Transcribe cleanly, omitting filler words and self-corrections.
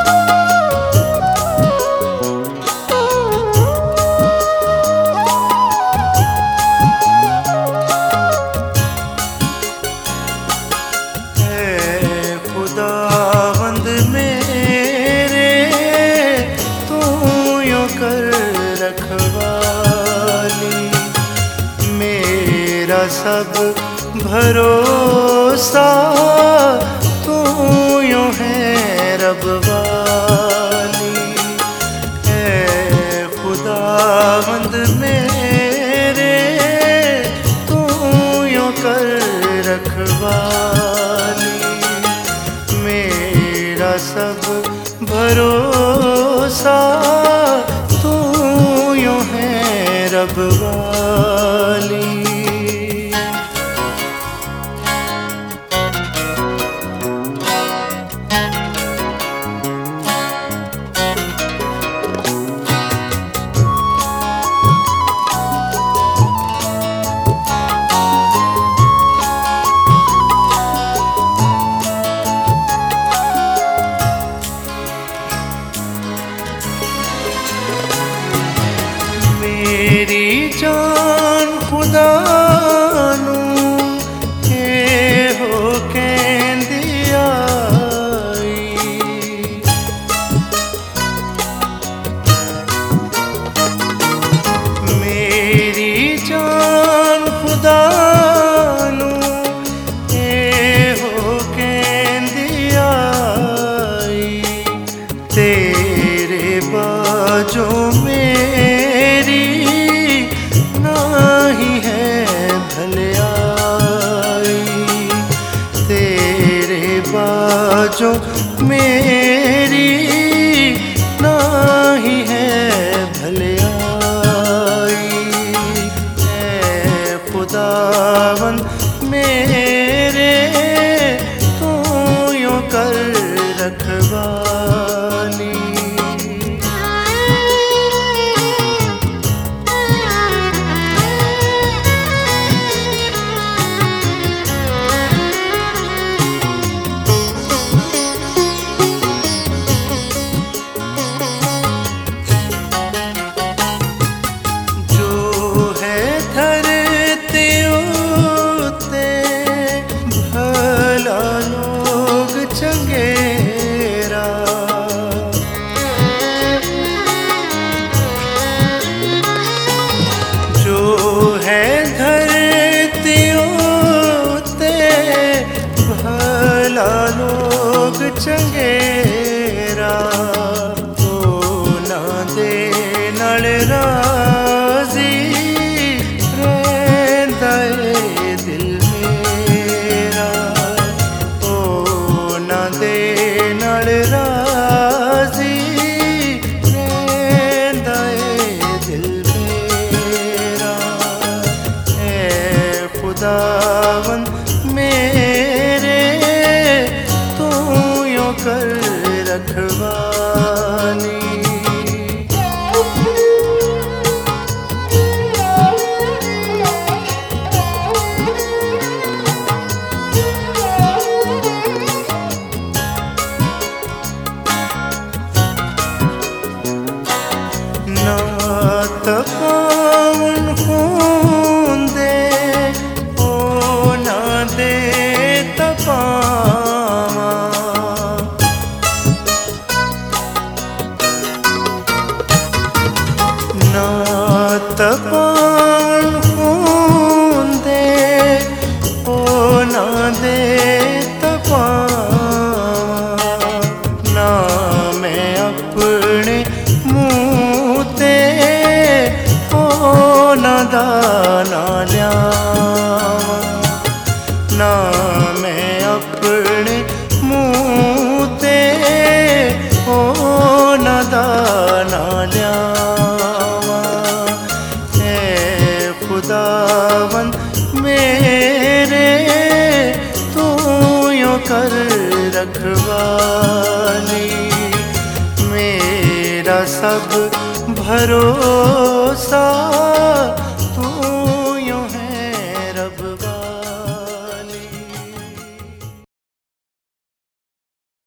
खुदावंद मेरे तू यूं कर रखवाली, मेरा सब भरोसा तू यूं है रब वाली। है खुदावंद मेरे तू यूं कर रखवाली, मेरा सब भरोसा तू यूं है रब वाली। मेरी जान खुदा नू के हो कहंदी आई, मेरी जान खुदा नू के हो कहंदी आई, तेरे बाजों में नाही है भलाई, तेरे बाजों मेरी नाही है भलाई। है खुदावंद मेरे तू यूं कर रखवाली, लोग चंगेरा तो ना दे नल राजी रहंदा ए दिल मेरा, ओ ना दे नल राजी रहंदा ए दिल मेरा। है खुदावंद मेरे कर रखवाली, ना तपावन खून दे ओ ना दे तपावा, ना तपावन खून दे ओ ना दे तपावा, ना मैं अपने मुँह ते ओ ना दाना ल्यावा, ना मैं अपने मुँह ते ओ ना दाना ल्यावा। है खुदावंद मेरे तू यूं कर रखवाली, मेरा सब भरोसा